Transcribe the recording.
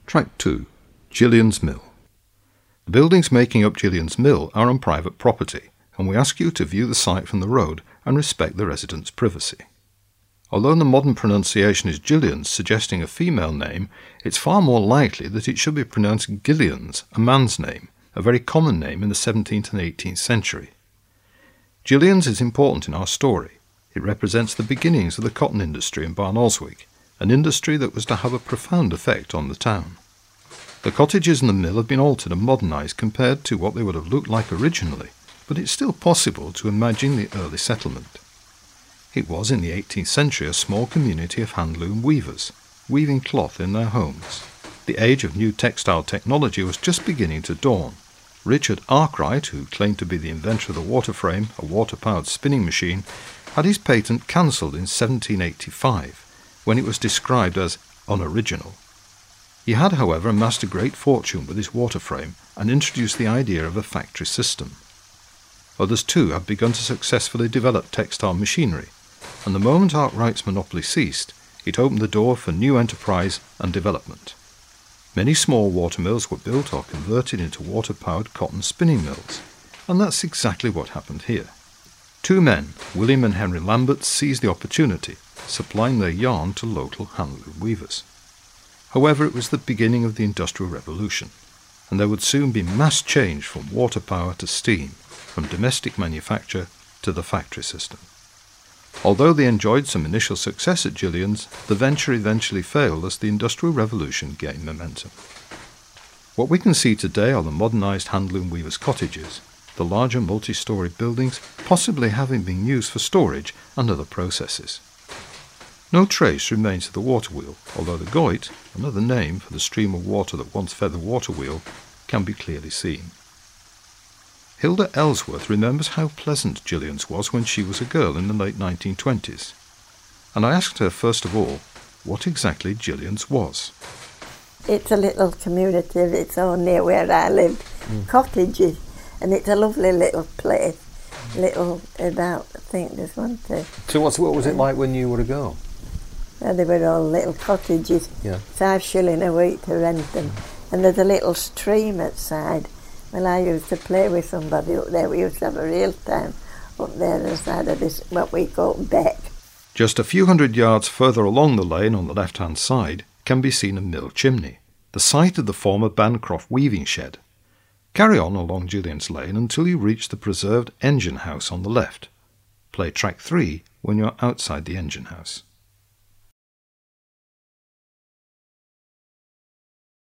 Track 2. Gillian's Mill. The buildings making up Gillian's Mill are on private property, and we ask you to view the site from the road and respect the residents' privacy. Although the modern pronunciation is Gillian's, suggesting a female name, it's far more likely that it should be pronounced Gillian's, a man's name, a very common name in the 17th and 18th century. Gillian's is important in our story. It represents the beginnings of the cotton industry in Barnoldswick, an industry that was to have a profound effect on the town. The cottages and the mill have been altered and modernised compared to what they would have looked like originally, but it's still possible to imagine the early settlement. It was in the 18th century a small community of handloom weavers, weaving cloth in their homes. The age of new textile technology was just beginning to dawn. Richard Arkwright, who claimed to be the inventor of the water frame, a water-powered spinning machine, had his patent cancelled in 1785, when it was described as unoriginal. He had, however, amassed a great fortune with his water frame and introduced the idea of a factory system. Others too had begun to successfully develop textile machinery, and the moment Arkwright's monopoly ceased, it opened the door for new enterprise and development. Many small watermills were built or converted into water-powered cotton spinning mills, and that's exactly what happened here. Two men, William and Henry Lambert, seized the opportunity, supplying their yarn to local handloom weavers. However, it was the beginning of the Industrial Revolution, and there would soon be mass change from water power to steam, from domestic manufacture to the factory system. Although they enjoyed some initial success at Gillian's, the venture eventually failed as the Industrial Revolution gained momentum. What we can see today are the modernised handloom weavers' cottages, the larger multi-storey buildings possibly having been used for storage and other processes. No trace remains of the water wheel, although the Goyt, another name for the stream of water that once fed the water wheel, can be clearly seen. Hilda Ellsworth remembers how pleasant Gillian's was when she was a girl in the late 1920s, and I asked her first of all what exactly Gillian's was. It's a little community of its own near where I lived, cottages, and it's a lovely little place, I think there's one there. So what was it like when you were a girl? Well, they were all little cottages, Yeah. 5 shillings a week to rent them, and there's a little stream outside. Well, I used to play with somebody up there. We used to have a real time up there on the side of this, what we call beck. Just a few hundred yards further along the lane on the left-hand side can be seen a mill chimney, the site of the former Bancroft weaving shed. Carry on along Gillian's Lane until you reach the preserved engine house on the left. Play track 3 when you're outside the engine house.